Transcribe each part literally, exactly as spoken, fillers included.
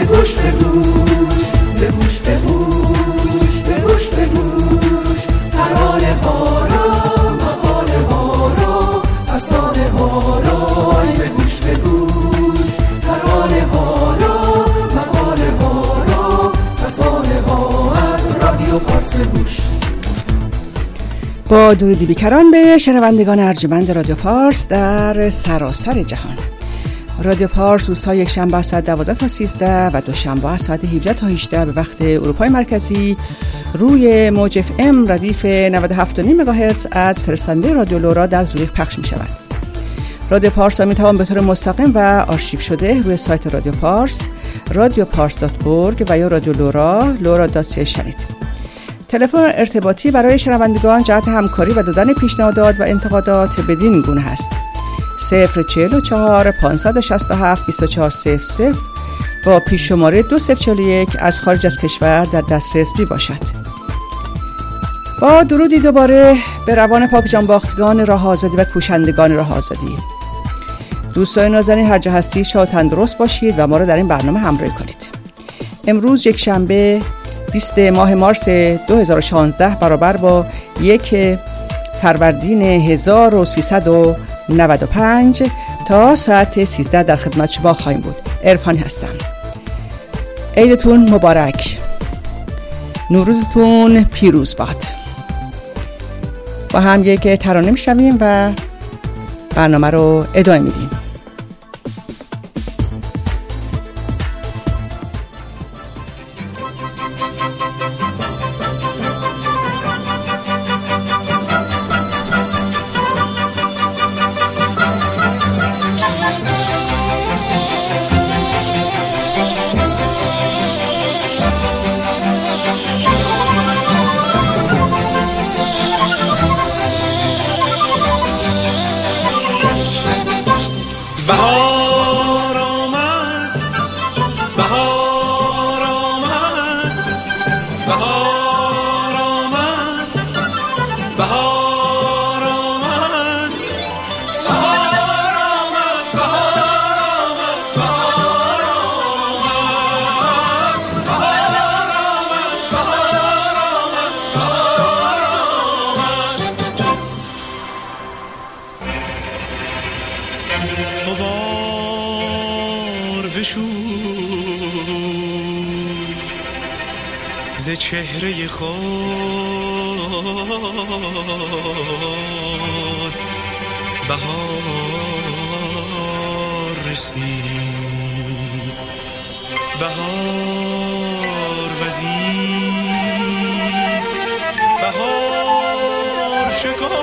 گوش به گوش، به گوش به گوش، به گوش به گوش، ترانه ها را، مقاله ها را، افسانه ها را. ای به گوش به گوش، ترانه ها را، مقاله ها را، افسانه ها از رادیو پارس گوش. با درودی بیکران به شنوندگان ارجمند رادیو پارس در سراسر جهان. رادیو پارس روزهای یک شنبه از ساعت دوازده تا سیزده و دوشنبه از ساعت هفده تا هجده به وقت اروپای مرکزی روی موج اف ام ردیف نود و هفت و نیم مگاهرتز از فرستنده رادیو لورا در زوریخ پخش می شود. رادیو پارس می توان به طور مستقیم و آرشیو شده روی سایت رادیو پارس رادیو پارس دات اورگ و یا رادیو لورا لورا دات سی شنید. تلفن ارتباطی برای شنوندگان جهت همکاری و دادن پیشنهادات و انتقادات بدین گونه هست: صفر چهل و چهار پانصد شصت و هفت بیست و چهار صفر صفر با پیش شماره دو صفر چهل و یک از خارج از کشور در دسترس می باشد. با درودی دوباره به روان پاک جانباختگان راه آزادی و کوشندگان راه آزادی. دوستان نازنین هر جا هستید شاد و تندرست باشید و ما را در این برنامه همراهی کنید. امروز یک شنبه بیست ماه مارس دو هزار و شانزده برابر با یک فروردین هزار و سیصد و نود و پنج تا ساعت سیزده در خدمت شما خواهیم بود. عرفانی هستم. عیدتون مبارک، نوروزتون پیروز باد. با هم یک ترانه میشویم و برنامه رو ادامه میدیم. ز چهره خود بهار رسید، بهار وزید، بهار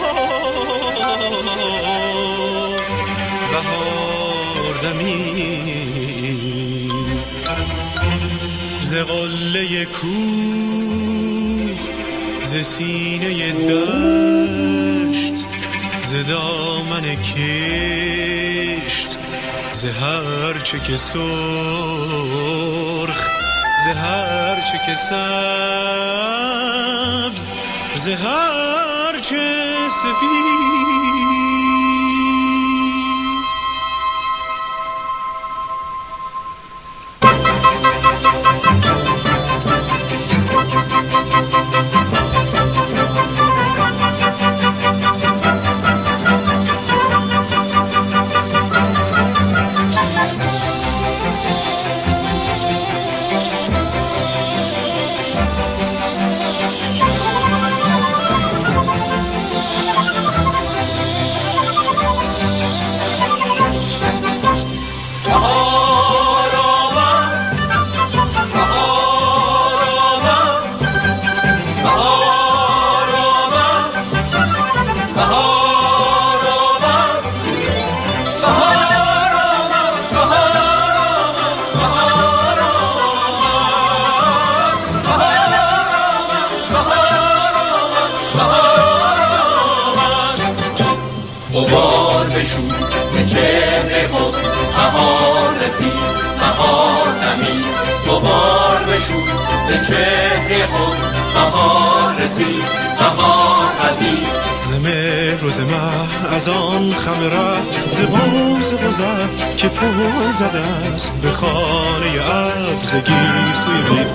شکار، بهار دمید. ز قله کوه، ز سینه دشت، ز دامن کشت، ز هر چه که سرخ، ز هر چه که سبز، ز هر چه سفید. بهار بشود ز چهره خود، بهار رسید، بهار وزید. ز مهر و ز مه از آن خم ره، ز باز گذر که پل زده است به خانه ابر، ز ز گیسوی بید.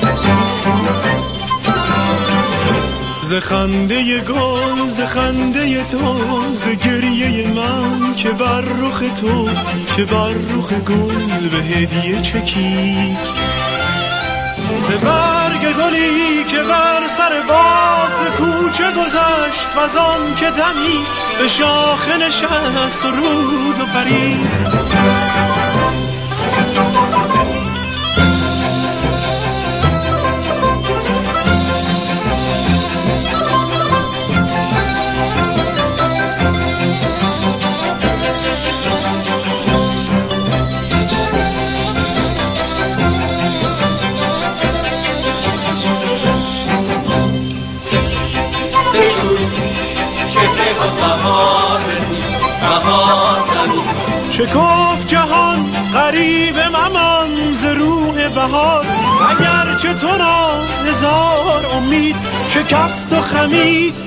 ز خنده گل ز خنده تو ز گریه من که بر رخ تو که بر رخ گل به هدیه چکید. ز برگ گلی که بر سر باد کوچه گذشت و آن که دمی به شاخه نشست و رود و پرید. شکوف جهان غریب ممان ز روح بهار، اگرچه تو را هزار امید شکست و خمید.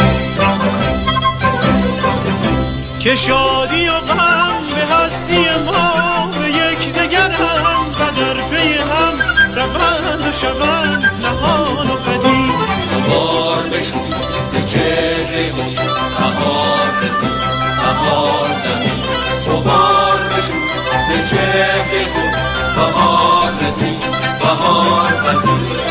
که شادی و غم به هستی ما به یک دگرند و در پی هم روند و شوند نهان و پدید. بار بشود ز چهره خود بهار رسید بهار دمید. بار بشود ز چهره خود بهار رسید بهار پذید.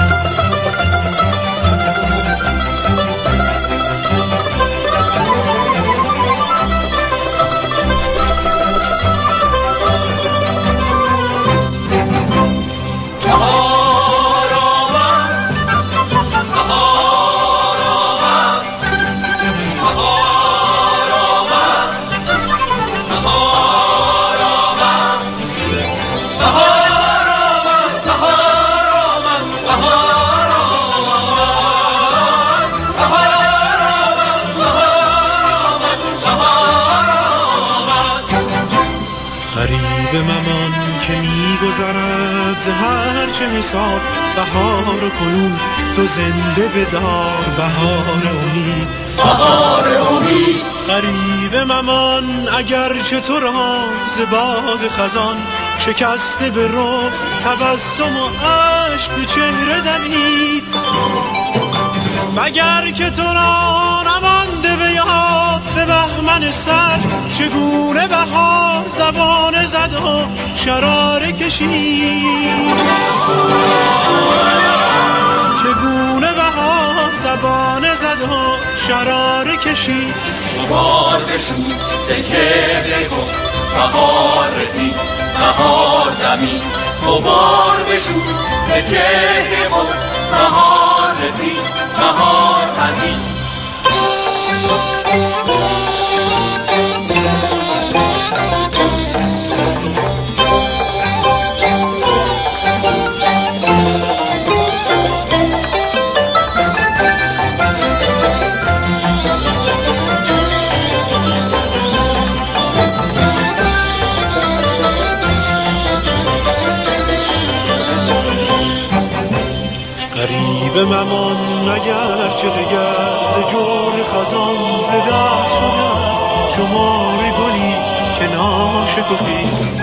به ممان که میگذرد ز هر چه حساب بهار کنون تو زنده بدار بهار امید بهار امید. غریب ممان اگرچه تو را ز باد خزان شکسته به رخ تبسم و اشک به چهره دمید. مگر که تو را نمانده به یاد به بهمن سر چگونه بهار زبانه زد و شراره کشید. چگونه بهار زبانه زد و شراره کشید. بار بشود ز چهره خود بهار رسید بهار دمید. بار بشود ز چهره خود بهار رسید بهار پذید. به ممان اگر چه دگر ز جور خزان ز دست شده شمار گلی که ناشکفید.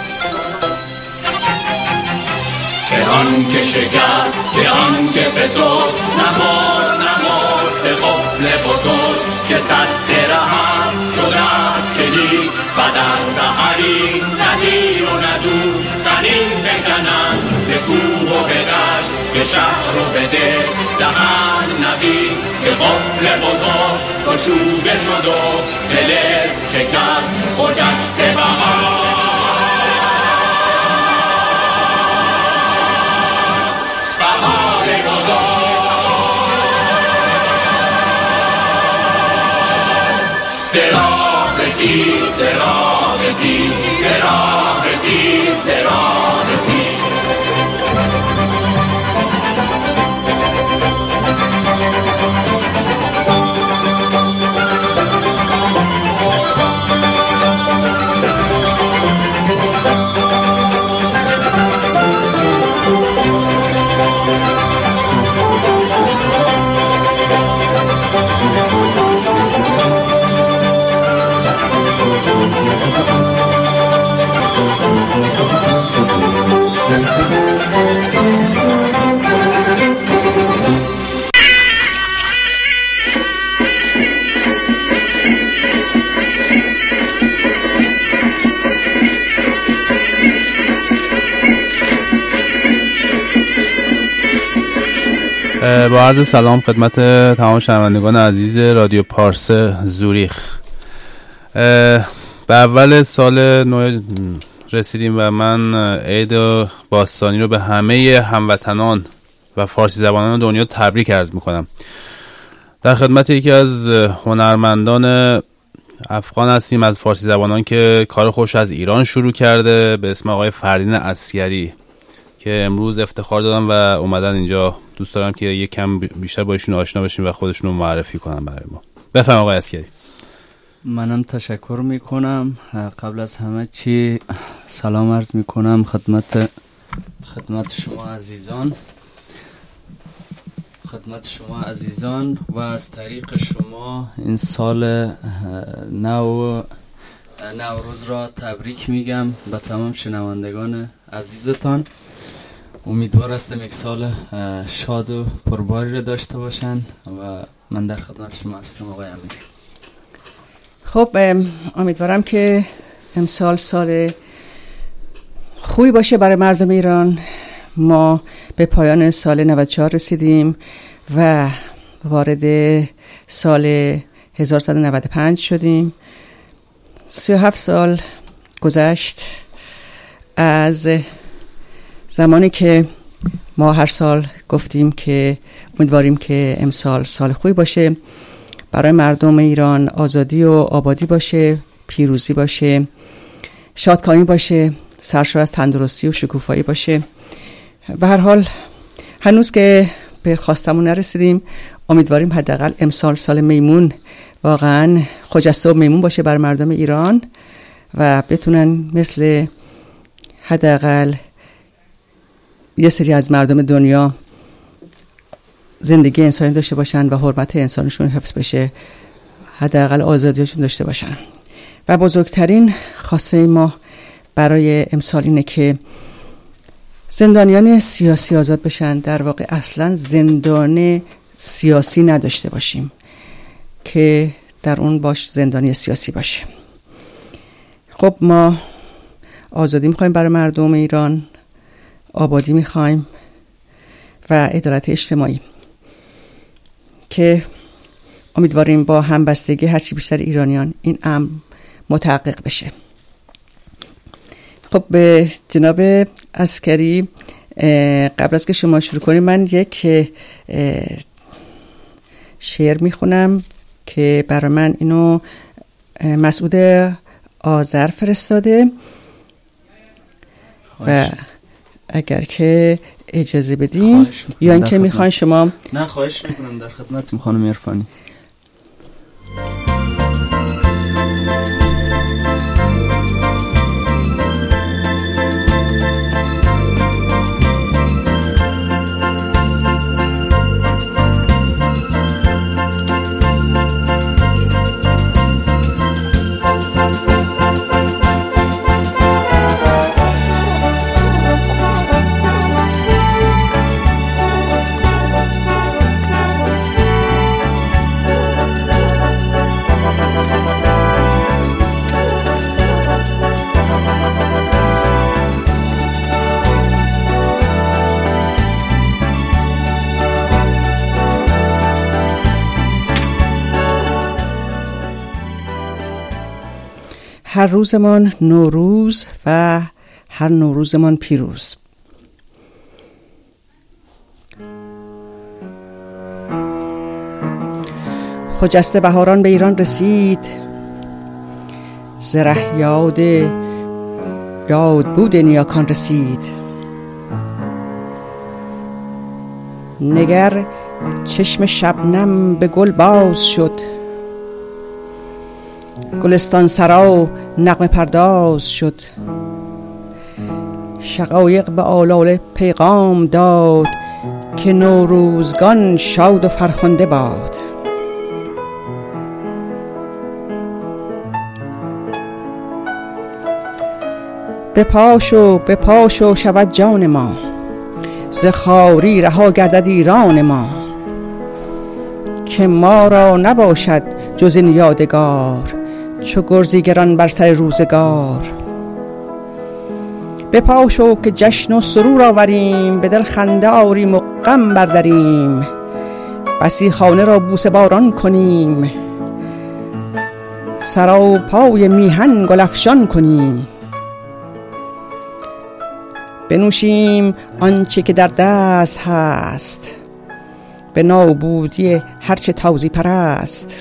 که آن که شکست که آن که فسرد نمار نمار به قفل بزرگ که صد رهت شده است کلید و در سحری ندیر و ندور تنین فکنند به کوه و به دشت به شهر و به ده دهند نوید که قفل بزرگ گشوده شد و طلسم شکست خجسته بهار. سراب رسید سراب رسید سراب رسید سراب رسید. Thank you. با عرض سلام خدمت تمام شنوندگان عزیز رادیو پارس زوریخ. به اول سال نو رسیدیم و من عید باستانی رو به همه هموطنان و فارسی زبانان دنیا تبریک عرض میکنم. در خدمت یکی از هنرمندان افغان هستیم از فارسی زبانان که کار خوش از ایران شروع کرده به اسم آقای فردین عسکری که امروز افتخار دادن و اومدن اینجا. دوست دارم که یک کم بیشتر با ایشون آشنا بشیم و خودشون رو معرفی کنن برای ما. بفرمایید آقای عسکری. منم تشکر میکنم. قبل از همه چی سلام عرض میکنم خدمت خدمت شما عزیزان خدمت شما عزیزان و از طریق شما این سال نو نوروز را تبریک میگم به تمام شنوندگان عزیزتان. امیدوار هستم یک سال شاد و پرباری را داشته باشن و من در خدمت شما هستم آقای امیر. خب امیدوارم که امسال سال خوبی باشه برای مردم ایران. ما به پایان سال نود و چهار رسیدیم و وارد سال هزار و سیصد و نود و پنج شدیم. سی و هفت سال گذشت از زمانی که ما هر سال گفتیم که امیدواریم که امسال سال خوبی باشه برای مردم ایران، آزادی و آبادی باشه، پیروزی باشه، شادکامی باشه، سرشار از تندرستی و شکوفایی باشه. به هر حال هنوز که به خواستمون نرسیدیم، امیدواریم حداقل امسال سال میمون واقعا خجسته و میمون باشه برای مردم ایران و بتونن مثل حداقل یه سری از مردم دنیا زندگی انسانی داشته باشن و حرمت انسانشون حفظ بشه، حداقل آزادیشون داشته باشن. و بزرگترین خواسته ما برای امسال اینه که زندانیان سیاسی آزاد بشن. در واقع اصلا زندان سیاسی نداشته باشیم که در اون باش زندانی سیاسی باشه. خب ما آزادی میخوایم برای مردم ایران، آبادی میخوایم و عدالت اجتماعی که امیدواریم با همبستگی هرچی بیشتر ایرانیان این امر متحقق بشه. خب به جناب عسکری قبل از که شما شروع کنیم من یک شعر میخونم که برای من اینو مسعود آذر فرستاده و اگر که اجازه بدیم یا اینکه میخواین شما. نه خواهش میکنم، در خدمتم خانم عرفانی. هر روزمان نوروز و هر نوروزمان پیروز. خجسته بهاران به ایران رسید، زره یاد یاد بود نیاکان رسید. نگر چشم شبنم به گل باز شد، گلستان سرا نغمه پرداز شد. شقایق به آلاله پیغام داد که نوروزگان شاد و فرخنده باد. به پاشو به پاشو شود جان ما، ز خواری رها گردد ایران ما. که ما را نباشد جز این یادگار، چو گرزی گران بر سر روزگار. بپا شو که جشن و سرور آوریم، به دل خنده آریم و غم برداریم. بسی خانه را بوسه باران کنیم، سرا و پای میهن گل افشان کنیم. بنوشیم آنچه که در دست هست، به نابودی هرچه تازی پرست.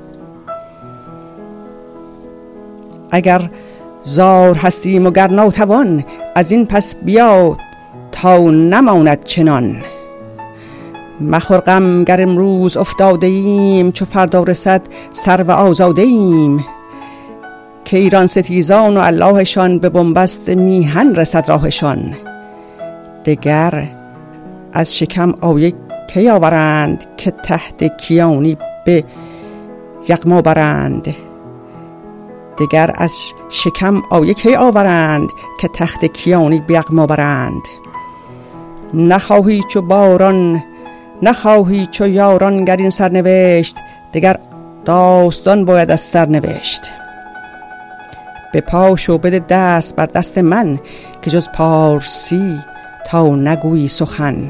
اگر زار هستیم و گر ناتوان، از این پس بیا تا نماند چنان. مخور غم گر امروز افتاده ایم، چو فردا رسد سرو آزاده ایم. که ایران ستیزان و اللهشان، به بنبست میهن رسد راهشان. دگر از شکم آیه کی آورند، که تحت کیانی به یغما برند. دگر از شکم آیه کی آورند، که تحت کیانی به یغما برند. نخواهی چو باران نخواهی چو یاران، گر این سرنوشت دگر داستان باید از سر نوشت. به پاش و بده دست بر دست من، که جز پارسی تا نگویی سخن.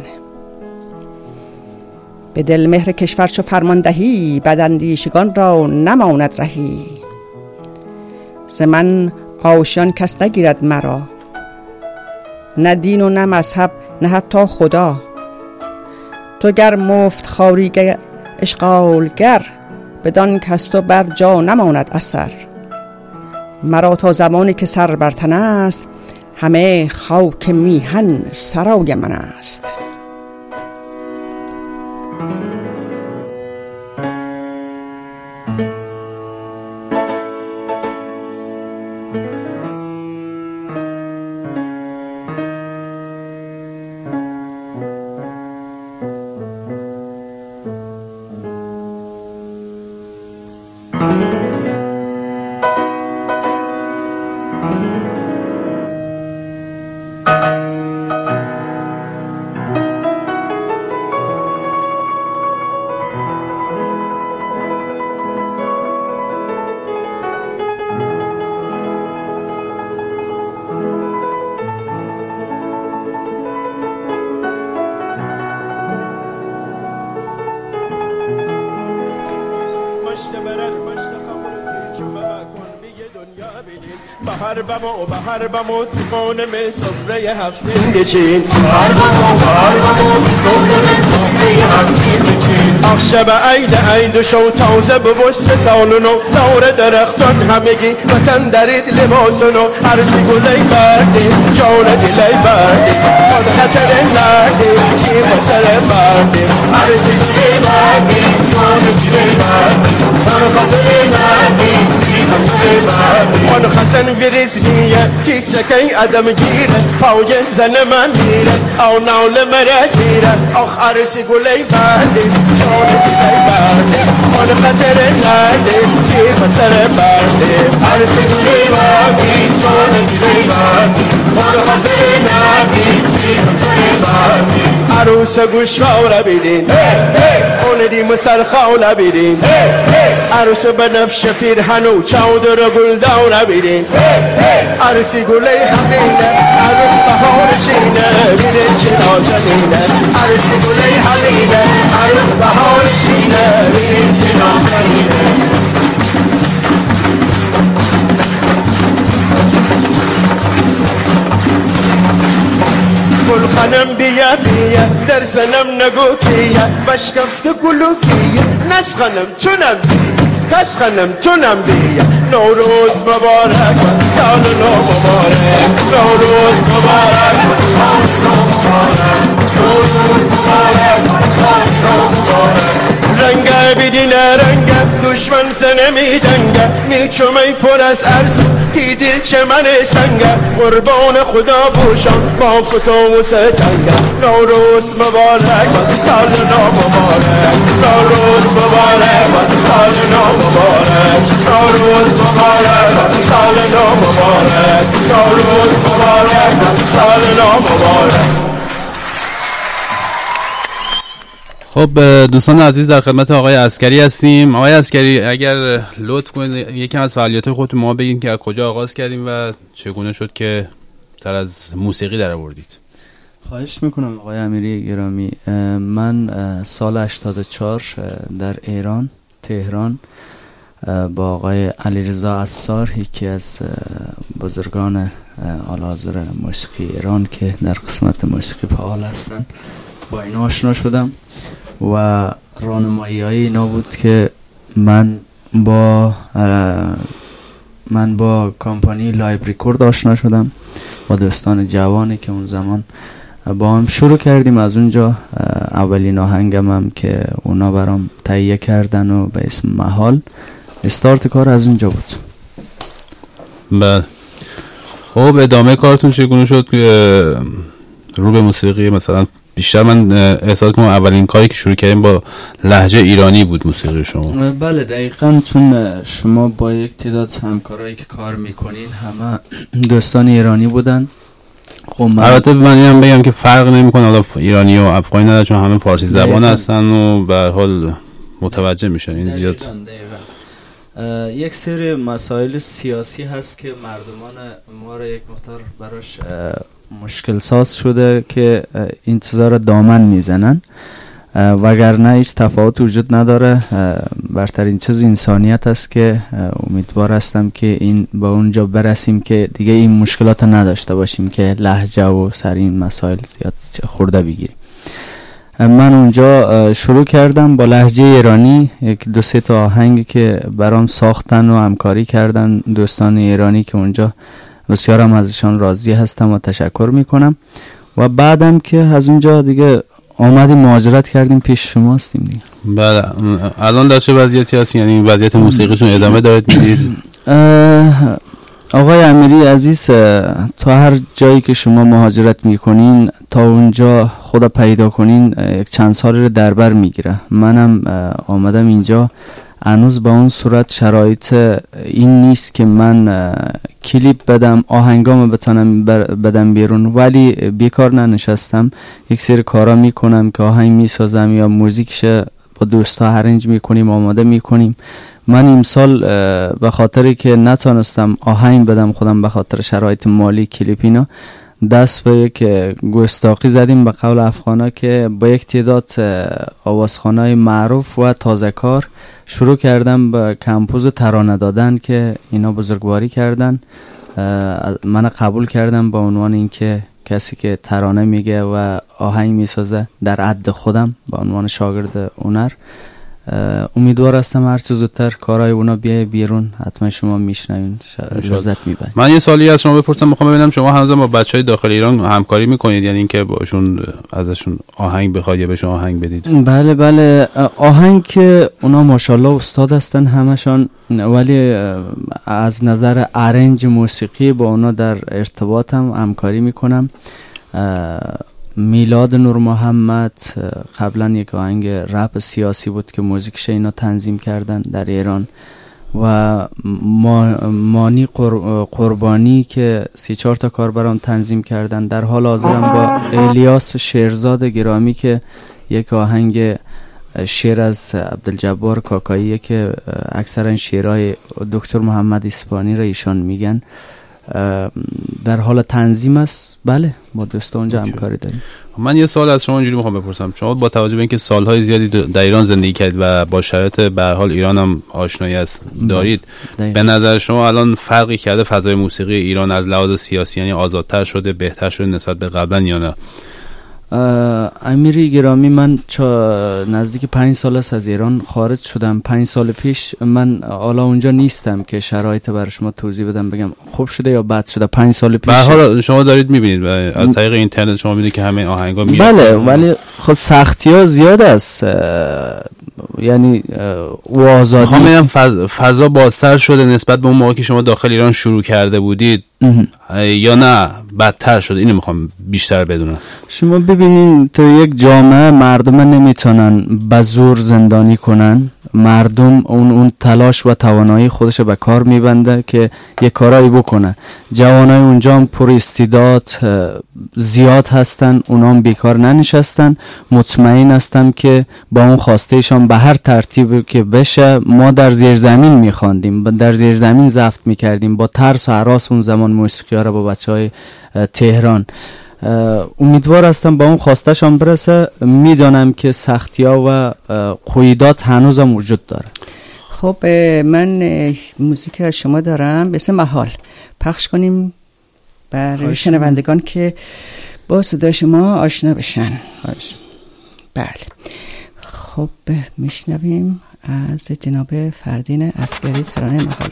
به دل مهر کشور چو فرمان دهی، بداندیشگان را نماند رهی. ز من آشیان کس نگیرد مرا، نه دین و نه مذهب نه حتی خدا. تو گر مفت خاری اشغالگر، بدان کس تو بر جا نماند اثر. مرا تا زمانی که سر بر تن است، همه خاک میهن سرای من است. بهر بمو بهر بمو تکانم صفره هفسین بچین بهر بمو بهر بمو تکانم صفره هفسین بچین اخشب عید عید و شو تازه بوست سالونو دور درختان همگی وطن درید لباسونو عرضی گلی بردی جان دلی بردی خود خطر لردی چی بسر بردی عرضی گلی بردی جان دلی بردی خود خطر لردی چی بسر بردی خود خسن ویرزمیه چیت سکی ادم گیره پای زن من میره او نول مرا گیره آخ عرضی گلی بردی جان دلی بردی خود خطر لردی چی بسر بردی عرضی گلی بردی جان دلی بردی خود خطر لردی چی بسر بردی عروس گوشواره بیدین اون دی مسر خوله بیدین عروس بنفش پیرهن و چادر و گلدانه بیدین عروسی گله حقینه عروس بهارشینه بیدین چه نازنینه عروسی گله حقینه عروس بهارشینه بیدین چه نازنینه گل خانم بیا بیا در زنم نگو کیه بشکفت گلو کیه نس خانم چونم بیا کس خانم چونم بیا نوروز مبارک سال نو مبارک نوروز مبارک سال نو مبارک نوروز مبارک سال نو مبارک رنگ بیدین رنگ دشمن سنه می دنگه می چومی پر از ارز تی دل چه من سنگه قربان خدا بوشم با فتو و ستنگه نوروز مبارک سال نو مبارک نوروز مبارک سال نو مبارک نوروز مبارک سال نو مبارک نوروز مبارک سال نو مبارک. خب دوستان عزیز در خدمت آقای عسکری هستیم. آقای عسکری اگر لطف کنید یکم از فعالیت خودتون ما بگین که از کجا آغاز کردیم و چگونه شد که تر از موسیقی در آوردید؟ خواهش میکنم آقای امیری گرامی. من سال هشتاد و چهار در ایران تهران با آقای علیرضا عصار، یکی از بزرگان اعلیحضرت موسیقی ایران که در قسمت موسیقی فعال هستن، با اینا آشنا شدم و راهنمایی های اینا بود که من با من با کمپانی لایو ریکورد آشنا شدم، با دوستان جوانی که اون زمان با هم شروع کردیم. از اونجا اولین آهنگم هم که اونا برام تهیه کردن و به اسم محال، استارت کار از اونجا بود. بله. خب ادامه کارتون چگونه شد که رو به موسیقی مثلا بیشتر؟ من احساس کنم اولین کاری که شروع کردیم با لهجه ایرانی بود موسیقی شما. بله دقیقاً، چون شما با یک تعداد همکارایی که کار میکنین همه دوستان ایرانی بودن. خب من البته من اینم بگم که فرق نمیکنه حالا ایرانی و افغانی نداره، چون همه فارسی زبان هستن و به هر حال متوجه میشن. این زیاد یک سری مسائل سیاسی هست که مردمان ما را یک مقدار براش مشکل ساز شده که انتظار دامن میزنن، وگرنه هیچ تفاوت وجود نداره. برترین چیز انسانیت است که امیدوار هستم که این با اونجا برسیم که دیگه این مشکلات نداشته باشیم که لهجه و سر این مسائل زیاد خورده بگیریم. من اونجا شروع کردم با لهجه ایرانی، یک دو سه تا آهنگ که برام ساختن و همکاری کردن دوستان ایرانی که اونجا بسیارم ازشان راضی هستم و تشکر میکنم. و بعدم که از اونجا دیگه آمدیم مهاجرت کردیم پیش شما هستیم دیگه. بله. الان در چه وضعیتی هست؟ یعنی وضعیت موسیقیتون ادامه دارید میدید؟ آقای امیری عزیز، تا هر جایی که شما مهاجرت میکنین تا اونجا خدا پیدا کنین یک چند سالی رو در بر میگیره. منم آمدم اینجا، هنوز با اون صورت شرایط این نیست که من کلیپ بدم، آهنگامو بتونم بدم بیرون، ولی بیکار ننشستم، یک سری کارا میکنم که آهنگ میسازم یا موزیکش با دوستا ارنج میکنیم، آماده میکنیم. من امسال به خاطری که نتونستم آهنگ بدم خودم به خاطر شرایط مالی کلیپ اینا، دست به یک گستاخی زدیم به قول افغانا که با یک تعداد آوازخوانای معروف و تازه کار شروع کردم به کمپوز ترانه دادن که اینا بزرگواری کردن. من قبول کردم با عنوان اینکه کسی که ترانه میگه و آهنگ میسازه در حد خودم به عنوان شاگرد هنر. امیدوار هستم هر چه زودتر کارهای اونا بیای بیرون، حتما شما میشنوین، لذت میبرید. من یه سوالی از شما بپرسم، میخوام ببینم شما هنوز با بچهای داخل ایران همکاری میکنید؟ یعنی اینکه باشون ازشون آهنگ بخواید یا بهشون آهنگ بدید؟ بله بله، آهنگ که اونا ماشاءالله استاد هستن همشون، ولی از نظر ارنج موسیقی با اونا در ارتباطم، همکاری میکنم. میلاد نور محمد قبلا یک آهنگ رپ سیاسی بود که موزیکش اینا تنظیم کردن در ایران، و مانی قربانی که سی چهار تا کار برام تنظیم کردن. در حال حاضرم با الیاس شیرزاد گرامی که یک آهنگ شعر از عبدالجبار کاکایی که اکثرا شعرهای دکتر محمد اسپانی را ایشان میگن در حال تنظیم است. بله با دوستا اونجا همکاری داریم. من یه سوال از شما اینجوری میخوام بپرسم، شما با توجه به اینکه سالهای زیادی در ایران زندگی کردید و با شرایط به هر حال ایران هم آشنایی است دارید، داید. به نظر شما الان فرقی کرده فضای موسیقی ایران از لحاظ سیاسی، یعنی آزادتر شده، بهتر شده نسبت به قبلا یا نه؟ امیری گرامی، من چا نزدیک پنج سال است از ایران خارج شدم. پنج سال پیش من حالا اونجا نیستم که شرایط برای شما توضیح بدم بگم خوب شده یا بد شده. پنج سال پیش به هر حال شما دارید میبینید از طریق اینترنت، شما میبینید که همه آهنگا میاد. بله، ولی خب سختی ها زیاد است، یعنی و آزادی. میخوام بگم فضا, فضا بازتر شده نسبت به اون موقع که شما داخل ایران شروع کرده بودید یا نه بدتر شده؟ اینو میخوام بیشتر بدونم. شما ببینین تو یک جامعه مردم نمیتونن به زور زندانی کنن مردم اون اون تلاش و توانایی خودش به کار میبنده که یه کارایی بکنه. جوانای اونجا هم پر استعداد زیاد هستن، اونا هم بیکار ننشستن. مطمئن هستم که با اون خواستهشان به هر ترتیب که بشه، ما در زیر زمین میخواندیم، در زیر زمین زفت میکردیم با ترس و هراس اون زمان موسیقی ها را با بچه های تهران. امیدوار هستم با اون خواستهشان برسه. میدانم که سختی ها و قیودات هنوز هم وجود داره. خب من موزیک از شما دارم به اسم محال، پخش کنیم برای شنوندگان که با صدای شما آشنا بشن. هاش. بله خب میشنویم از جناب فردین عسگری ترانه محال.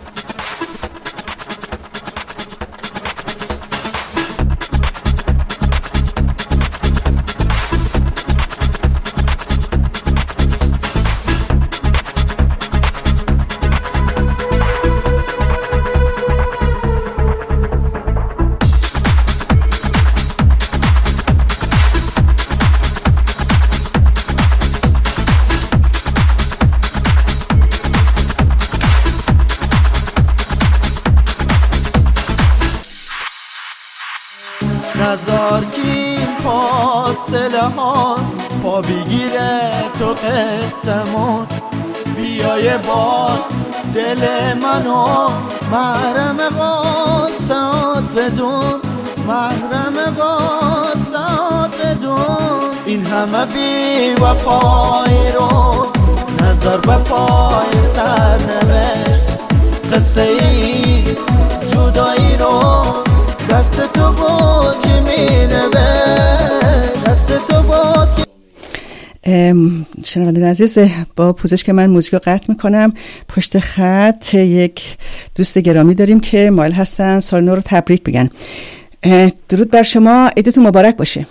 نزار کی فاصله ها پا بگیره تو قسمون، بیای با دل منو محرم قاسات بدون، محرم قاسات بدون. این همه بی وفایی رو نزار به پای سر نوشت، قصه ای جدایی رو دست تو بود که می نوشت، دست تو بود که. شنوندگان عزیز، با پوزش که من موزیک رو قطع میکنم، پشت خط یک دوست گرامی داریم که مایل هستن سال نو رو تبریک بگن. درود بر شما، عیدتون مبارک باشه.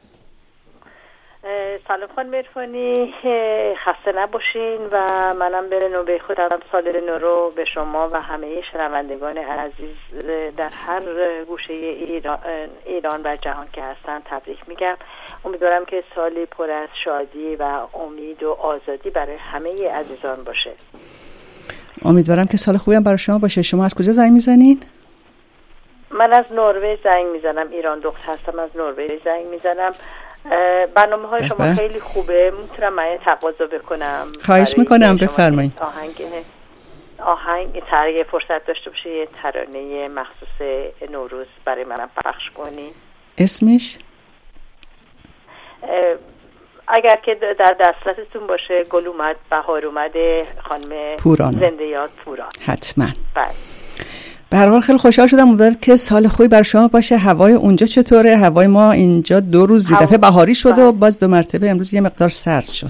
سلام خانم عرفانی، خسته نباشین و منم به نوبه خودم سال نو رو به شما و همه شنوندگان عزیز در هر گوشه ایران, ایران و جهان که هستن تبریک میگم. امیدوارم که سالی پر از شادی و امید و آزادی برای همه عزیزان باشه. امیدوارم که سال خوبی هم برای شما باشه. شما از کجا زنگ میزنین؟ من از نروژ زنگ میزنم، ایران دخت هستم، از نروژ زنگ میزنم. برنامه های شما خیلی خوبه، میتونم من تقاضا بکنم؟ خواهش میکنم، بفرمایید. آهنگ آهنگ ترانه فرصت داشته باشه یه ترانه مخصوص نوروز برای منم پخش کنی. اسمش؟ اگر که در دسترستون باشه گل اومد بهار اومده خانم پوران، زنده یاد پوران. حتما. بله. به هر حال خیلی خوشحال شدم. امیدوارم که سال خوبی بر شما باشه. هوای اونجا چطوره؟ هوای ما اینجا دو روز یه دفعه بهاری شد و باز دو مرتبه امروز یه مقدار سرد شد.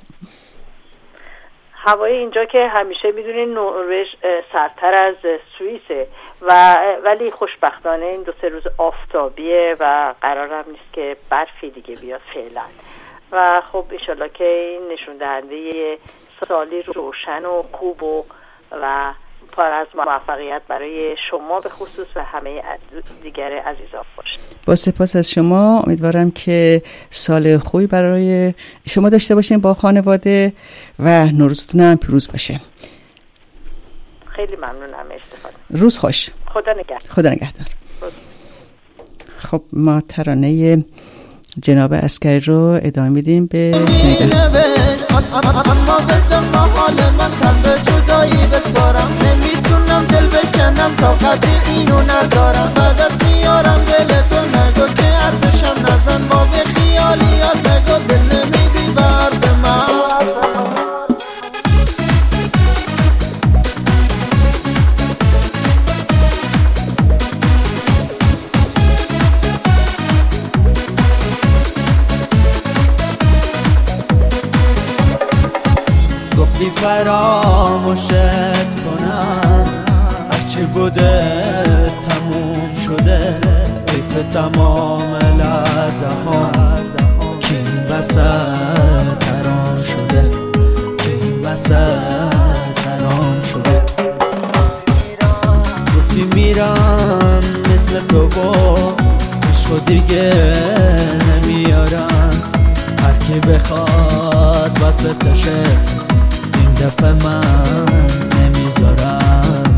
هوای اینجا که همیشه میدونین نروژ سردتر از سوئیسه و ولی خوشبختانه این دو سه روز آفتابیه و قرارم نیست که برفی دیگه بیاد فعلا. و خب انشالله که این نشون دهنده سالی روشن و خوب و و پر از موفقیت برای شما به خصوص و همه دیگر عزیزان باشه. با سپاس از شما. امیدوارم که سال خوبی برای شما داشته باشین با خانواده و نوروزتون هم پیروز باشه. خیلی ممنونم. استفاده. روز خوش. خدا نگهدار. خدا نگهدار. خب ما ترانه جناب عسگری رو ادامه میدیم به شنیدن. اما بدم حال من تن به جدایی بسپارم، نمیتونم دل بکنم تا قدر اینو ندارم. بعد از میارم دلتو نگو که حرفشم نزن، با به خیالیات نگو دل نمیدی به حرف من. گفتی فراموشت کنم، هرچی بوده تموم شده، حیف تمام لحظه ها که این وسط ترام شده، که این وسط ترام شده. گفتی میرم مثل تو با عشق دیگه نمیارم، هر کی بخواد واسه تشه کف من نمیذارم.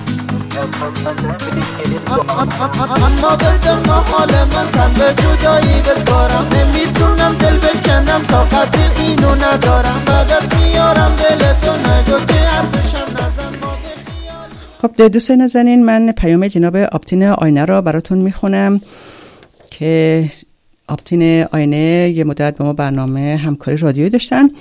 اما بدون حال من تن به جدایی بسارم، نمیتونم دل بکنم طاقت اینو ندارم. بعد از میارم دلتو نگو که حرفشم نزن. خب دوست نازنین، من پیام جناب آبتین آینه را براتون میخونم که آبتین آینه یه مدت با ما برنامه همکاری رادیویی داشتن.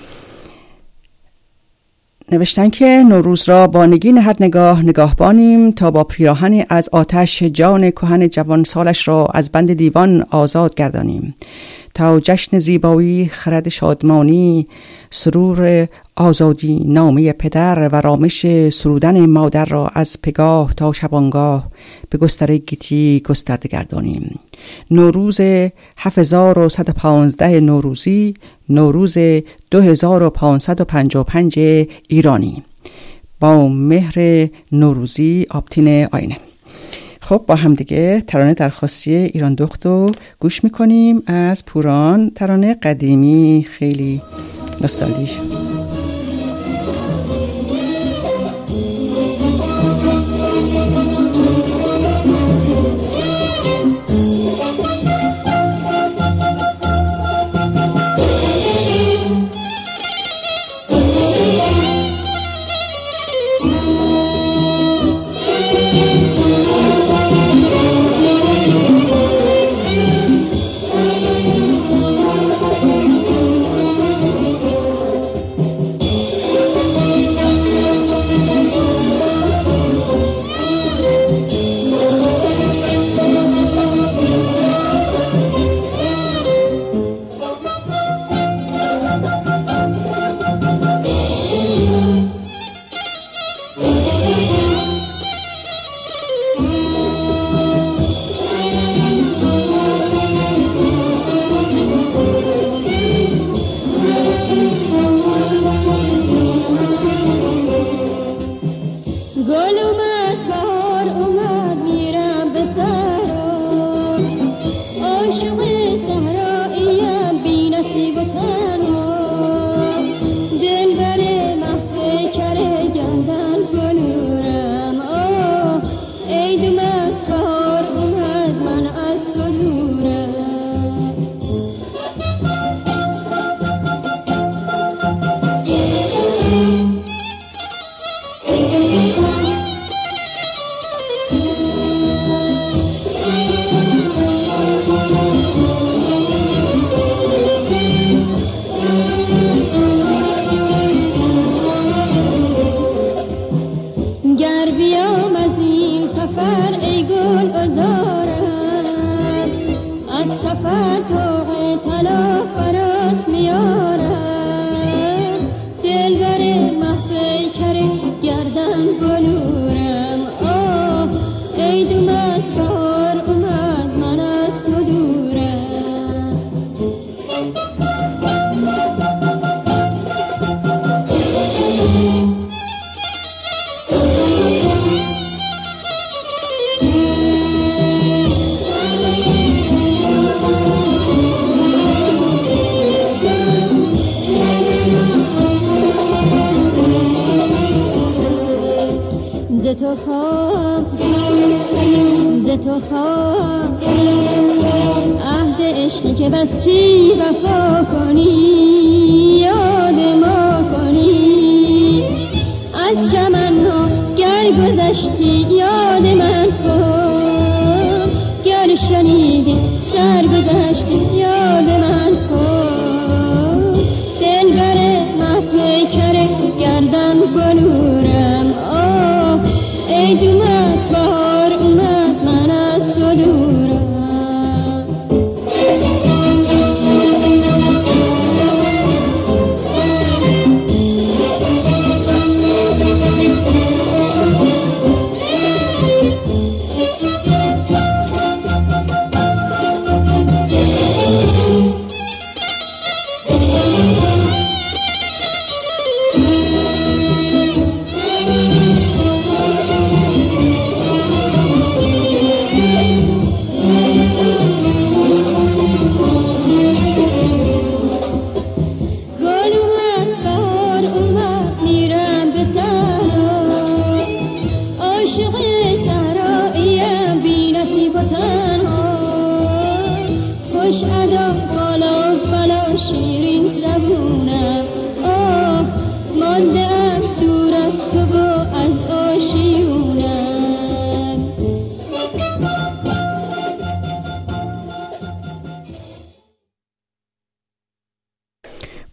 نوشتن که نوروز را با نگین هر نگاه نگاهبانیم تا با پیراهنی از آتش جان کهن جوان سالش را از بند دیوان آزاد گردانیم، تا جشن زیبایی خرد شادمانی سرور آزادی نامه پدر و رامش سرودن مادر را از پگاه تا شبانگاه به گستره گیتی گسترده گردانیم. نوروز هفت هزار و صد و پانزده نوروزی، نوروز دو هزار و پانصد و پنجاه و پنج ایرانی. با مهر نوروزی، آبتین آینه. خب با هم دیگه ترانه درخواستی ایران دختو گوش میکنیم از پوران، ترانه قدیمی خیلی نوستالژیک.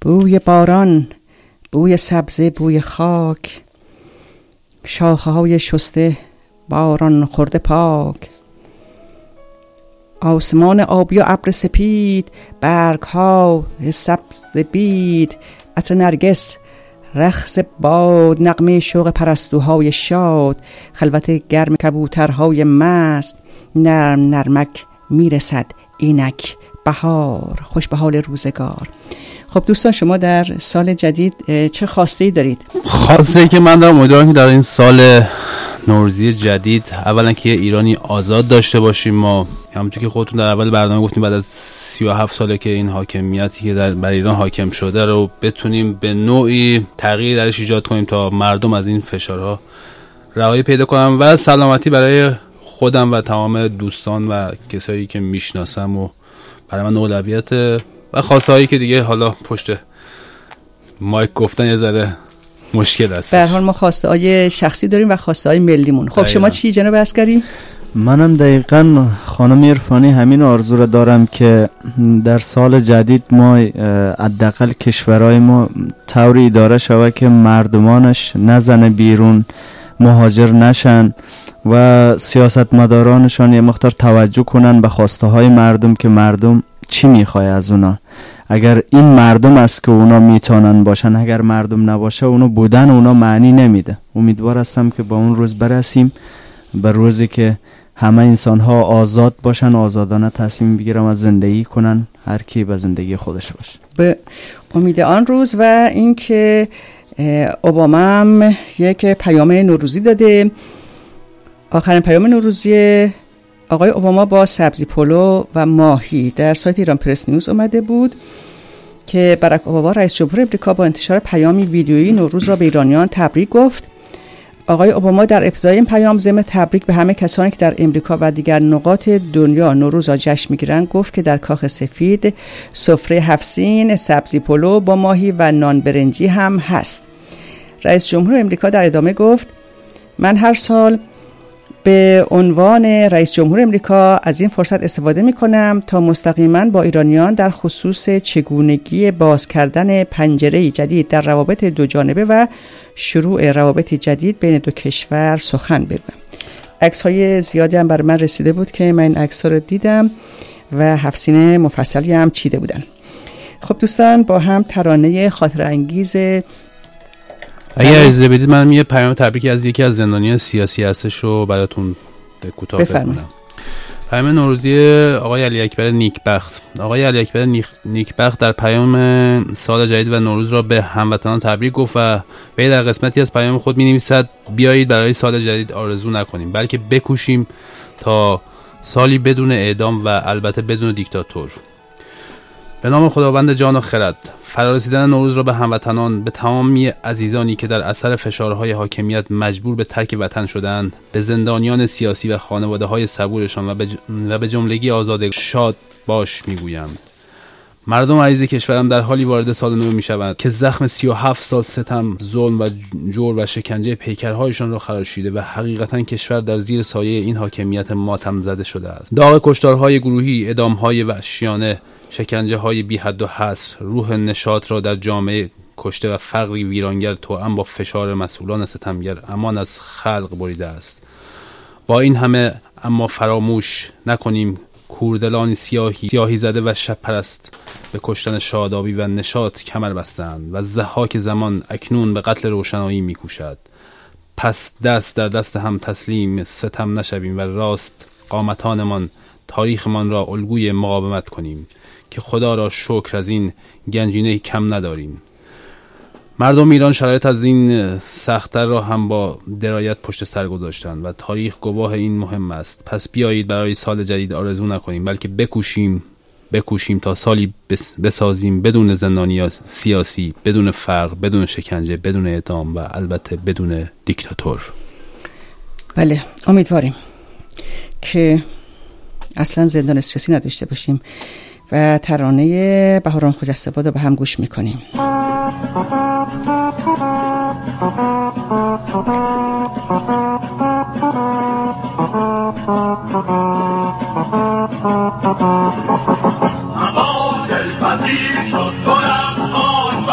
بوی باران، بوی سبزه، بوی خاک، شاخه های شسته، باران خورده پاک، آسمان آبی و ابر سپید، برگ ها سبز بید، عطر نرگس، رقص باد، نغمه شوق پرستوهای شاد، خلوت گرم کبوترهای مست، نرم نرمک میرسد اینک بهار، خوش به حال روزگار. خب دوستان، شما در سال جدید چه خواسته ای دارید؟ خواسته ای که من دارم امیدوارم که در این سال نوروزی جدید اولا که ایرانی آزاد داشته باشیم. ما همونطور که خودتون در اول برنامه گفتیم بعد از سی و هفت ساله که این حاکمیتی که در بر ایران حاکم شده رو بتونیم به نوعی تغییر درش ایجاد کنیم تا مردم از این فشارها رهایی پیدا کنن و سلامتی برای خودم و تمام دوستان و کسایی که میشناسم و برای من اولویت و خواسته هایی که دیگه حالا پشت مایک گفتن یه ذره مشکل است. به هر حال ما خواسته های شخصی داریم و خواسته های ملیمون. خب شما چی جناب عسکری؟ منم دقیقاً خانم عرفانی همین آرزو رو دارم که در سال جدید ما حداقل کشورهای ما طوری اداره شود که مردمانش نزنه بیرون، مهاجر نشن و سیاستمدارانشان یه مقدار توجه کنن به خواسته های مردم که مردم چی میخواه از اونا. اگر این مردم است که اونا میتونن باشن، اگر مردم نباشه اونو بودن اونا معنی نمیده. امیدوار هستم که با اون روز برسیم، به روزی که همه انسان ها آزاد باشن، آزادانه تصمیم بگیرن و زندگی کنن، هر کی به زندگی خودش باشه. به امید آن روز. و اینکه اوباما هم یک پیام نوروزی داده. آخرین پیام نوروزی آقای اوباما با سبزی پلو و ماهی در سایت ایران پرس نیوز اومده بود که باراک اوباما رئیس جمهور امریکا با انتشار پیامی ویدیویی نوروز را به ایرانیان تبریک گفت. آقای اوباما در ابتدای این پیام ضمن تبریک به همه کسانی که در امریکا و دیگر نقاط دنیا نوروز را جشن می‌گیرند گفت که در کاخ سفید سفره هفسین، سبزی پلو با ماهی و نان برنجی هم هست. رئیس جمهور امریکا در ادامه گفت: من هر سال به عنوان رئیس جمهور امریکا از این فرصت استفاده می کنم تا مستقیما با ایرانیان در خصوص چگونگی باز کردن پنجره جدید در روابط دو جانبه و شروع روابط جدید بین دو کشور سخن بگویم. عکس های زیادی هم بر من رسیده بود که من این عکس ها رو دیدم و هفسین مفصلی هم چیده بودن. خب دوستان، با هم ترانه خاطر انگیز اگر اجازه بدید من یه پیام تبریکی از یکی از زندانیان سیاسی هستش رو براتون کوتاه بخونم. پیام نوروزی آقای علی اکبر نیکبخت. آقای علی اکبر نیکبخت در پیام سال جدید و نوروز را به هموطنان تبریک گفت و وی در قسمتی از پیام خود می‌نویسد: بیایید برای سال جدید آرزو نکنیم، بلکه بکوشیم تا سالی بدون اعدام و البته بدون دیکتاتور. به نام خداوند جان و خرد، فرارسیدن نوروز را به هموطنان، به تمامی عزیزانی که در اثر فشارهای حاکمیت مجبور به ترک وطن شدند، به زندانیان سیاسی و خانواده‌های صبورشان و به و به جملگی آزاد شاد باش میگویم. مردم عزیز کشورم در حالی وارد سال نو میشوند که زخم سی و هفت سال ستم، ظلم و جور و شکنجه پیکرهایشان را خراشیده و حقیقتا کشور در زیر سایه این حاکمیت ماتم زده شده است. داغ کشتارهای گروهی، اعدام‌های وحشیانه، شکنجه های بی حد و حصر، روح نشاط را در جامعه کشته و فقری ویرانگر توأم با فشار مسئولان ستمگر امان از خلق بریده است. با این همه اما فراموش نکنیم کوردلانی سیاهی سیاهی زده و شب پرست به کشتن شادابی و نشاط کمر بستند و ضحاک زمان اکنون به قتل روشنایی میکوشد. پس دست در دست هم تسلیم ستم نشویم و راست قامتانمان تاریخمان را الگوی مقاومت کنیم که خدا را شکر از این گنجینه کم نداریم. مردم ایران شرایط از این سخت‌تر را هم با درایت پشت سر گذاشتند و تاریخ گواه این مهم است. پس بیایید برای سال جدید آرزو نکنیم، بلکه بکوشیم بکوشیم تا سالی بس بسازیم بدون زندانی سیاسی، بدون فقر، بدون شکنجه، بدون اعدام و البته بدون دیکتاتور. بله، امیدواریم که اصلا زندان سیاسی نداشته باشیم. و ترانه بهاران خجسته باد رو به هم گوش میکنیم. اما دلپذیر شد دو رفتان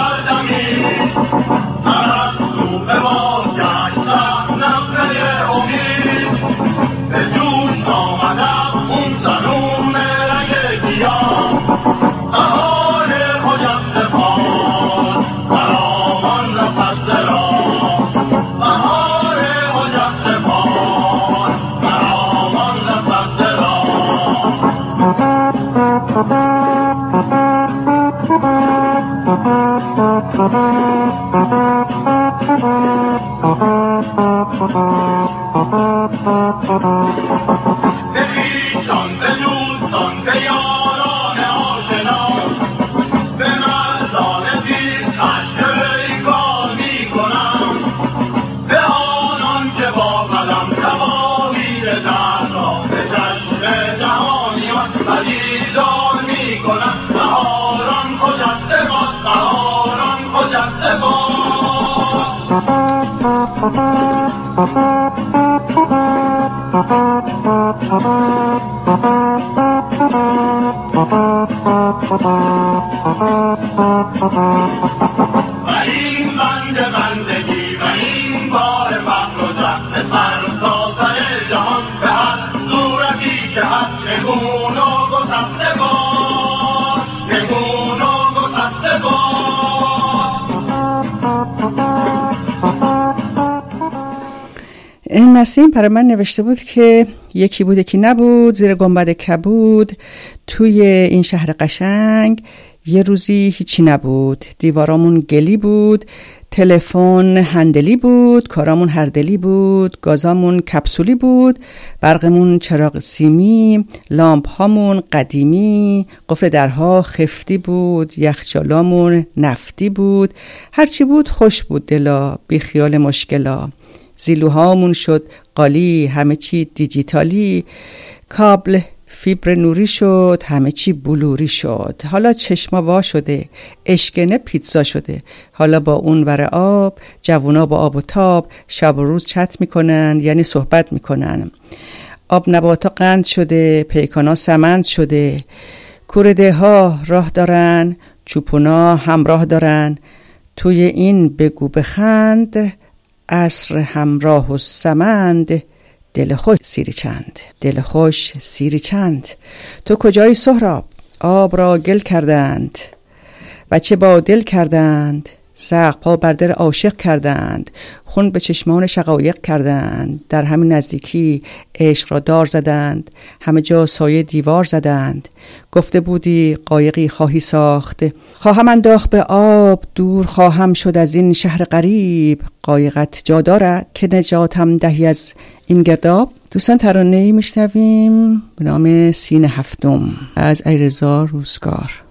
به خویشان، به دوستان، به یاران آشنا، به مردان دین خشم ریگار میکنم، به آنان که با قلم تمامیل درد را به چشم جهانیان پدیدار میکنم. بهاران خجسته باد، بهاران خجسته باد. و این بند بندگی و این بار فقر و جهل سر تا سر جهان به هر صورتی که هر نگون و گسسته باد، نگون و گسسته باد. این نسیم برای من نوشته بود که یکی بود یکی نبود، زیر گنبد کبود توی این شهر قشنگ یه روزی هیچی نبود. دیوارامون گلی بود، تلفن هندلی بود، کارامون هردلی بود، گازامون کپسولی بود، برقمون چراغ سیمی، لامپ هامون قدیمی، قفل درها خفتی بود، یخچالامون نفتی بود. هرچی بود خوش بود دلا، بی خیال مشکلا. زیلوهامون شد قالی، همه چی دیجیتالی، کابل فیبر نوری شد، همه چی بلوری شد. حالا چشما وا شده، اشکنه پیتزا شده. حالا با اون ور آب، جوونا با آب و تاب شب و روز چت میکنن، یعنی صحبت میکنن. آب نباتا قند شده، پیکانا سمند شده. کورده ها راه دارن، چوپونا همراه دارن. توی این بگو بخند، عصر همراه و سمند. دل خوش سیری چند، دل خوش سیری چند. تو کجایی سهراب؟ آب را گل کردند، بچه با دل کردند. سقف پا بر در عاشق کردند، خون به چشمان شقایق کردند. در همین نزدیکی عشق را دار زدند، همه جا سایه دیوار زدند. گفته بودی قایقی خواهی ساخت، خواهم انداخت به آب، دور خواهم شد از این شهر غریب. قایقت جا داره که نجاتم دهی از این گرداب. دوستان ترانه‌ای میشنویم به نام سین هفتم از علیرضا روزگار.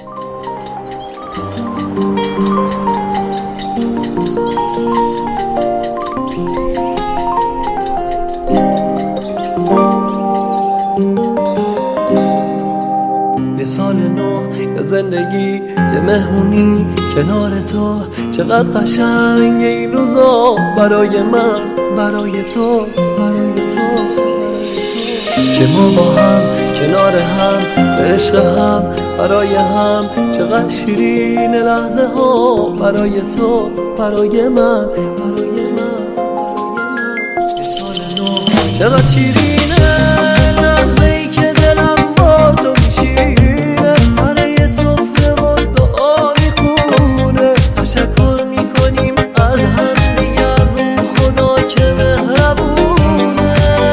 یه سال نو، یه زندگی، یه مهمونی کنار تو. چقدر قشنگ این روزا برای من، برای تو، برای تو، که ما با هم کنار هم، به عشق هم، برای هم. چقدر شیرین لحظه ها برای تو، برای من، برای من. یه سال نو، چقدر شیرینه لحظه ای که دلم با تو میشینه. سر یه سفره و دعا میخونه، تشکر میکنیم از هم دیگه، از اون خدا که مهربونه.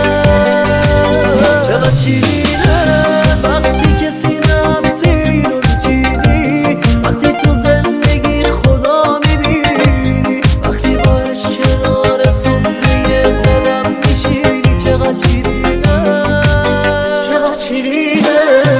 چقدر شیرینه وقتی که سینم سیر و میچینی، وقتی تو زندگی خدا میبینی، وقتی با عشق کنار سفره دلم میشینی. چقدر شیرینه، چقدر شیرینه.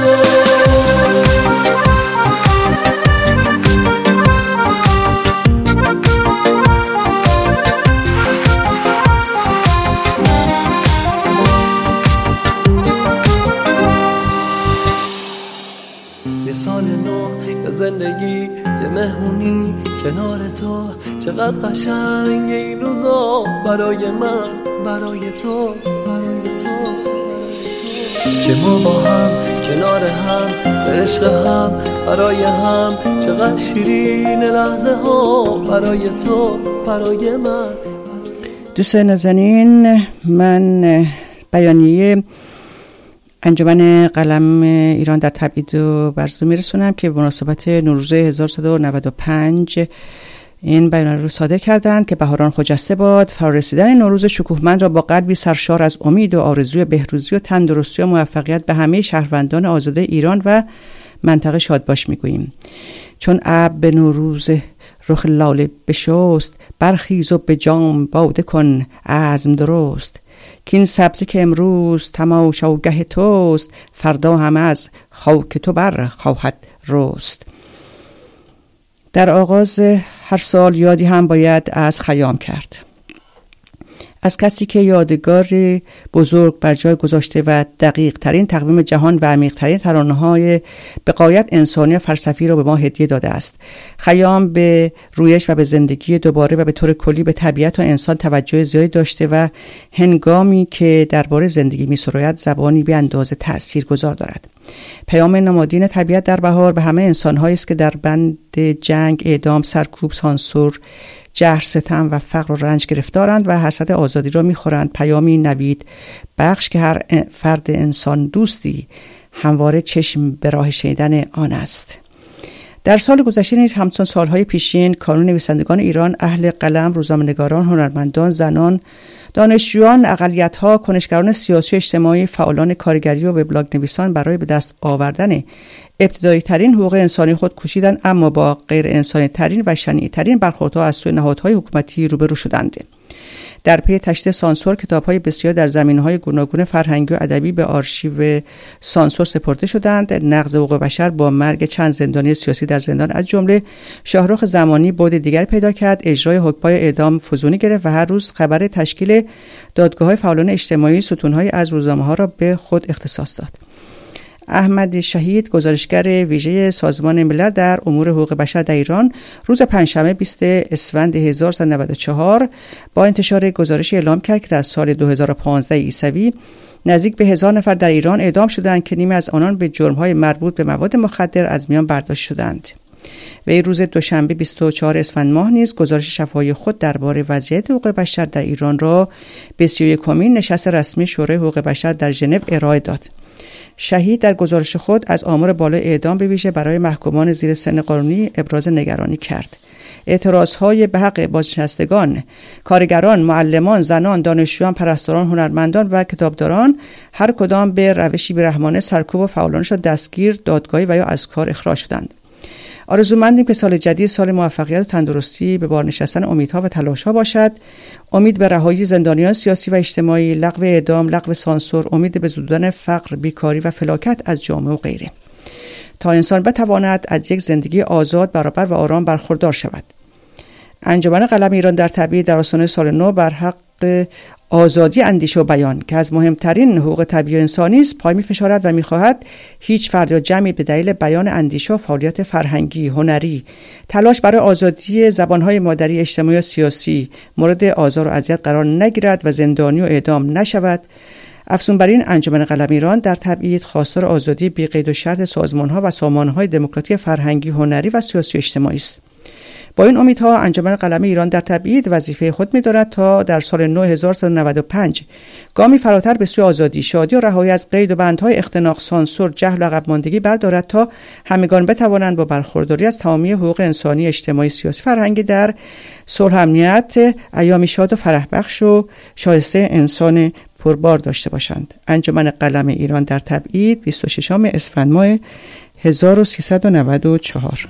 یه سال نو، یه زندگی، یه مهمونی کنار تو. چقدر قشنگ این روزا برای من، برای تو، برای تو، که ما با هم کنار هم، به عشق هم، برای هم. چقدر شیرین لحظه ها برای تو، برای من. دوستان نازنین، من بیانیه انجمن قلم ایران در تبعید و برزدو میرسونم که به مناسبت نوروز هزار و سیصد و نود و پنج این بیانیه رو صادر کردند که بهاران خجسته باد. فرارسیدن نوروز شکوهمند را با قلبی سرشار از امید و آرزوی بهروزی و تندرستی و موفقیت به همه شهروندان آزاده ایران و منطقه شادباش میگوییم. چون ابر به نوروز رخ لاله بشست، برخیز و به جام باده کن عزم درست. که این سبزی که امروز تماشاگه توست، فردا هم از خاک تو بر خواهد رست. در آغاز هر سال یادی هم باید از خیام کرد، از کسی که یادگار بزرگ بر جای گذاشته و دقیق ترین تقویم جهان و عمیق ترین ترانه‌های به غایت انسانی و فلسفی را به ما هدیه داده است. خیام به رویش و به زندگی دوباره و به طور کلی به طبیعت و انسان توجه زیادی داشته و هنگامی که درباره زندگی می‌سراید زبانی به اندازه تأثیرگذار دارد. پیام نمادین طبیعت در بهار به همه انسان‌هایی است که در بند جنگ، اعدام، سرکوب، سانسور، جهر، ستم و فقر و رنج گرفتارند و حسرت آزادی را می‌خورند. پیامی نوید بخش که هر فرد انسان دوستی همواره چشم به راه شنیدن آن است. در سال گذشته نیز همچون سالهای پیشین کانون نویسندگان ایران، اهل قلم، روزنامه‌نگاران، هنرمندان، زنان، دانشجویان، اقلیت‌ها، کنشگران سیاسی و اجتماعی، فعالان کارگری و وبلاگ نویسان برای به دست آوردن ابتدایی ترین حقوق انسانی خود کوشیدند، اما با غیر انسانی ترین و شنیع ترین برخوردها از سوی نهادهای حکومتی روبرو شدند. در پی تشدید سانسور کتاب‌های بسیار در زمینه‌های گوناگون فرهنگی و ادبی به آرشیو سانسور سپرده شدند. نقض حقوق بشر با مرگ چند زندانی سیاسی در زندان از جمله شاهرخ زمانی بعد دیگر پیدا کرد. اجرای حکم‌های اعدام فزونی گرفت و هر روز خبر تشکیل دادگاه‌های فعالان اجتماعی ستون‌های از روزنامه‌ها را به خود اختصاص داد. احمد شهید، گزارشگر ویژه سازمان ملل در امور حقوق بشر در ایران، روز پنجشنبه بیست اسفند هزار و سیصد و نود و چهار با انتشار گزارش اعلام کرد که در سال دو هزار و پانزده عیسوی نزدیک به هزار نفر در ایران اعدام شدند که نیمه از آنان به جرم‌های مربوط به مواد مخدر از میان برداشت شدند. و این روز دوشنبه بیست و چهارم اسفند ماه نیز گزارش شفاهی خود درباره وضعیت حقوق بشر در ایران را به سی و یکمین نشست رسمی شورای حقوق بشر در ژنو ارائه داد. شهید در گزارش خود از آمار بالای اعدام به ویژه برای محکومان زیر سن قانونی ابراز نگرانی کرد. اعتراضهای به حق بازنشستگان، کارگران، معلمان، زنان، دانشجویان، پرستاران، هنرمندان و کتابداران هر کدام به روشی بی‌رحمانه سرکوب و فعالانش را دستگیر، دادگاهی و یا از کار اخراج شدند. آرزومندیم که سال جدید سال موفقیت و تندرستی به بار نشستن امیدها و تلاشها باشد. امید به رهایی زندانیان سیاسی و اجتماعی، لغو اعدام، لغو سانسور، امید به زدودن فقر، بیکاری و فلاکت از جامعه و غیره، تا انسان بتواند از یک زندگی آزاد، برابر و آرام برخوردار شود. انجمن قلم ایران در تبعید در آستانه سال نو بر حق آزادی اندیشه و بیان که از مهمترین حقوق طبیعی انسانی است پای می‌فشارد و می‌خواهد هیچ فرد یا جمعی به دلیل بیان اندیشه و فعالیت فرهنگی، هنری، تلاش برای آزادی زبان‌های مادری، اجتماعی و سیاسی مورد آزار و اذیت قرار نگیرد و زندانی و اعدام نشود. افزون بر این، انجمن قلم ایران در تبعید خواستار آزادی بی قید و شرط سازمان‌ها و سامانه‌های دموکراتیک فرهنگی، هنری و سیاسی و اجتماعی است. با این امیدها انجمن قلم ایران در تبعید وظیفه خود می‌دارد تا در سال نو هزار و سیصد و نود و پنج گامی فراتر به سوی آزادی، شادی و رهایی از قید و بندهای اختناق، سانسور، جهل و عقب ماندگی بردارد تا همگان بتوانند با برخورداری از تمامی حقوق انسانی، اجتماعی، سیاسی، فرهنگی در صلح، امنیت، ایامی شاد و فرح بخش و شایسته انسان پربار داشته باشند. انجمن قلم ایران در تبعید بیست و ششم اسفند ماه هزار و سیصد و نود و چهار.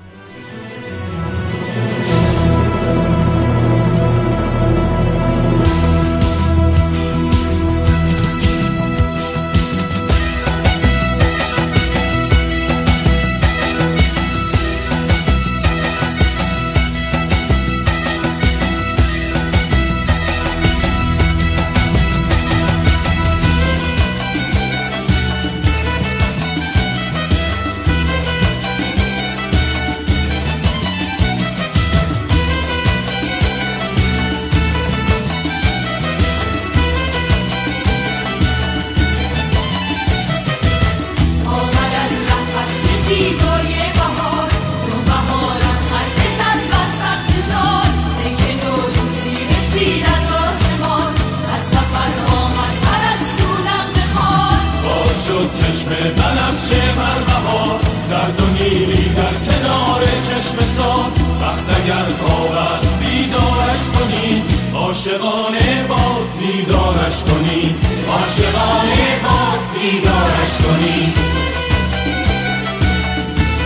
عاشقانه باز دیدارش کنی، عاشقانه باز دیدارش کنی.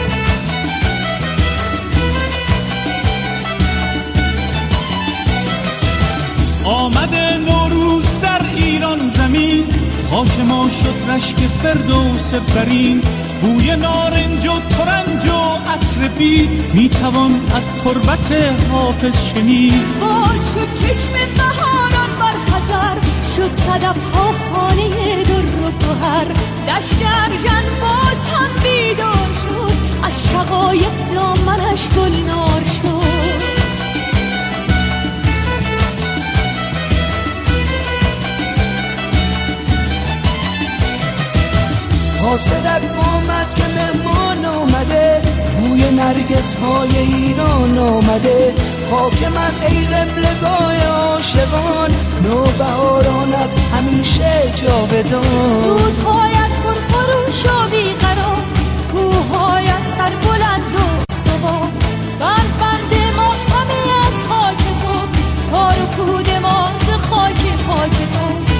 خاک ما شد رشک فردوس برین، بوی نارنج و ترنج و عطر بید میتوان از تربت حافظ شنید. باز شد چشم بهاران بر خزر، شد صدف ها خانه در و گوهر، دشت ارژن باز هم بیدار شد، از شقایق دامنش گلنار شد. حاسدت آمد که مهمان آمده، بوی نرگس های ایران آمده، خاک من ای قبلگاه عاشقان، نوبهارانت همیشه جاودان. رودهایت پر خروش و بیقرار، کوههایت سر بلند و استوار، بند بند ما همه از خاک توست، تار و پود ما ز خاک پاک توست.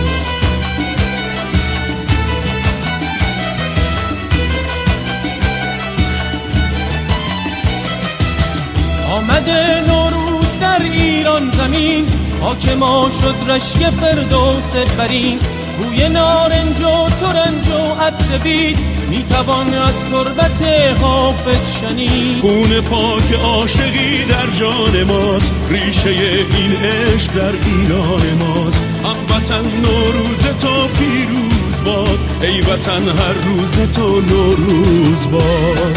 آمده نوروز در ایران زمین، خاک ما شد رشک فردوس برین، بوی نارنج و ترنج و عطر بید میتوان از تربت حافظ شنید. خون پاک عاشقی در جان ماست، ریشه این عشق در ایران ماست. هموطن نوروز تو پیروز باد، ای وطن هر روز تو نوروز باد.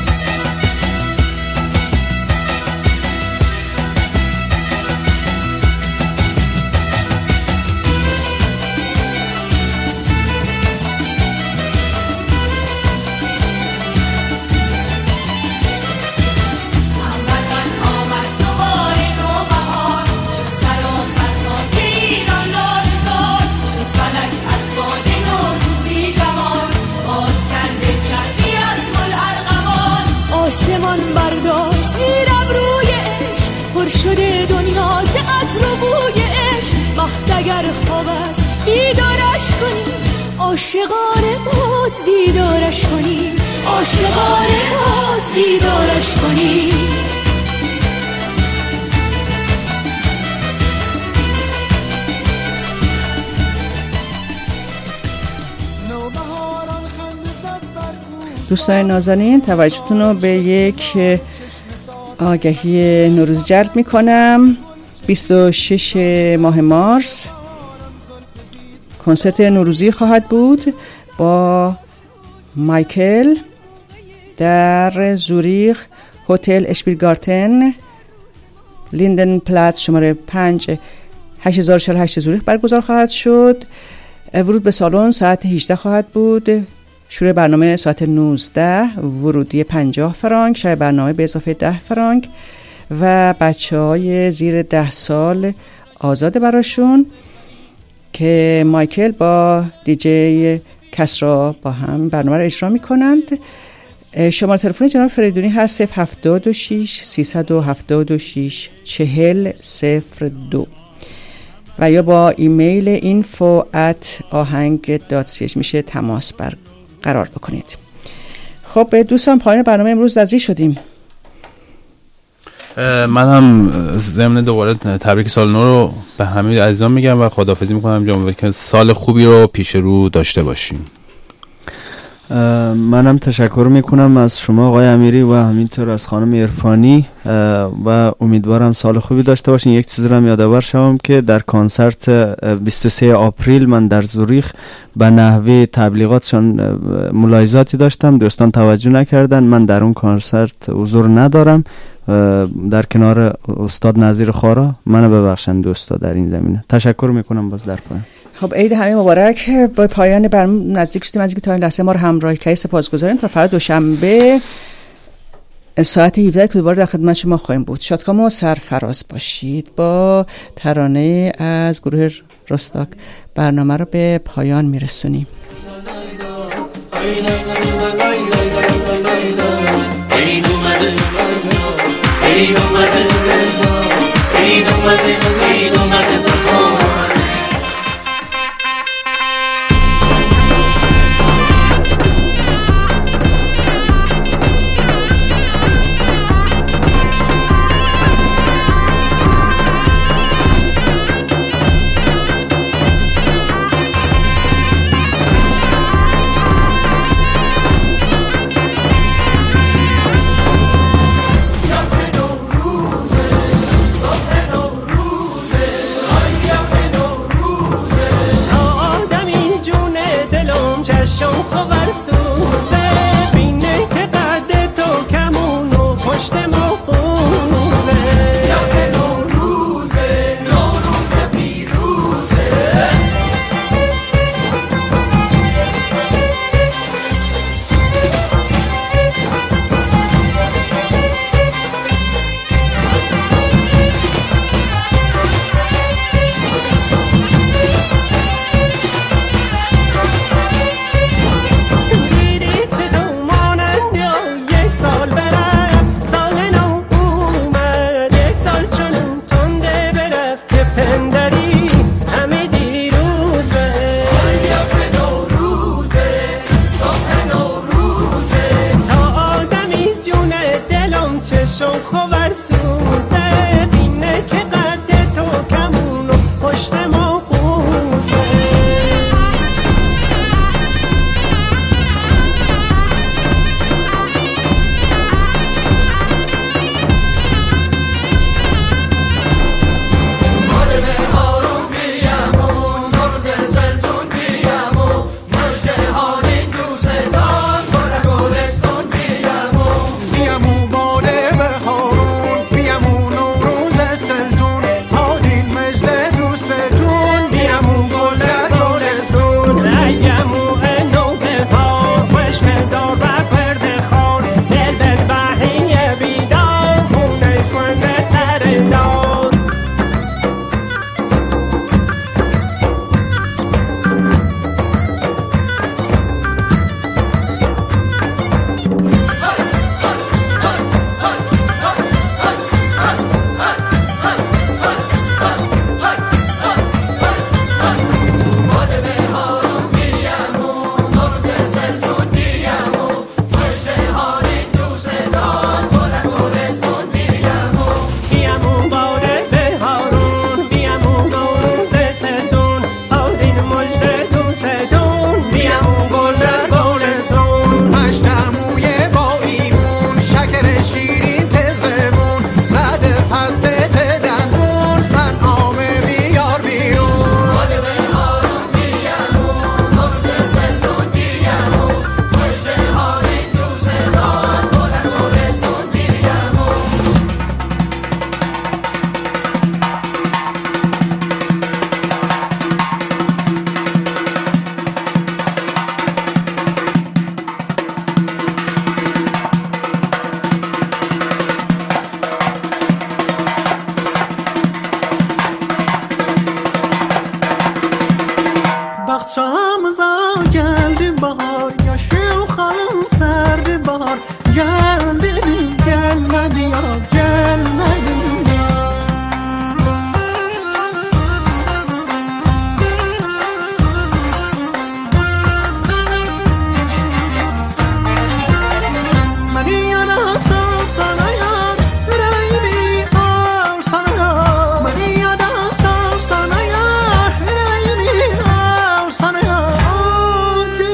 آسمان برداشت زیر ابروی عشق، پر شده دنیا ز عطر و بوی عشق. وقت اگر خواب است بیدارش کنیم، عاشقانه باز دیدارش کنیم، عاشقانه باز دیدارش کنیم. دوستان نازنین، توجهتون رو به یک آگهی نوروز جلب می کنم. بیست و شش ماه مارس کنسرت نوروزی خواهد بود با مایکل در زوریخ، هتل اشپیلگارتن، لیندن پلاتس شماره پنج، هشت هزار و چهل و هشت زوریخ برگزار خواهد شد. ورود به سالن ساعت هجده خواهد بود. شروع برنامه ساعت نوزده، ورودی پنجاه فرانک، شب برنامه به اضافه ده فرانک و بچه های زیر ده سال آزاده براشون که مایکل با دیجی کسرا با هم برنامه رو اجرا می کنند. شماره تلفن جناب فریدونی هست صفر هفتاد و شش سیصد و هفتاد و شش چهل صفر دو و یا با ایمیل اینفو ات آهنگ دات سی اچ میشه تماس بر قرار بکنید. خب دوستان، پایان برنامه امروز نزدیک شدیم. من هم ضمن دوباره تبریک سال نو رو به همه عزیزان میگم و خداحافظی میکنم جناب که سال خوبی رو پیش رو داشته باشیم. منم تشکر میکنم از شما آقای امیری و همینطور از خانم عرفانی و امیدوارم سال خوبی داشته باشین. یک چیز رو یادآور شوم که در کنسرت بیست و سه آپریل من در زوریخ به نحوه تبلیغاتشان ملاحظاتی داشتم، دوستان توجه نکردن. من در اون کنسرت حضور ندارم، در کنار استاد نظیر خارا. منو ببخشن دوستا در این زمینه. تشکر میکنم باز در پایان. خب عید همه مبارک. با پایان برنامه نزدیک شدیم. از اینکه تا این لحظه ما رو همراهی کردید سپاسگزاریم. تا فردا دوشنبه ساعت هفده که دوباره در خدمت شما خواهیم بود. شادکام و سرفراز باشید. با ترانه از گروه رستاک برنامه رو به پایان میرسونیم. بخشم زاگه